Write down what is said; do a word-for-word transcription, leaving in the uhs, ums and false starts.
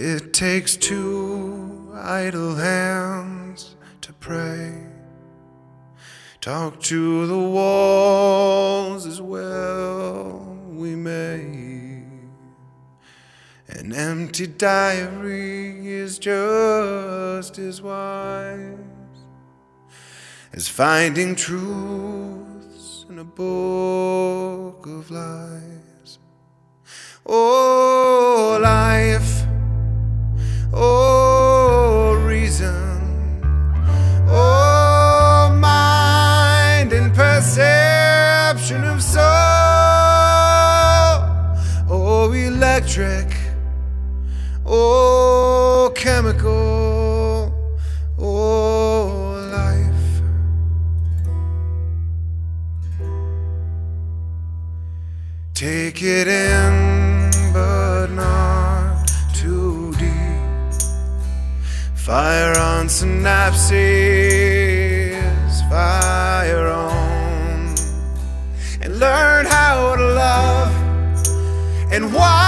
It takes two idle hands to pray. Talk to the walls as well we may. An empty diary is just as wise as finding truths in a book of lies. Oh, life, oh, reason, oh, mind and perception of soul, oh, electric, oh, chemical, oh, life. Take it in, but not too deep. Fire on synapses, fire on, and learn how to love and why.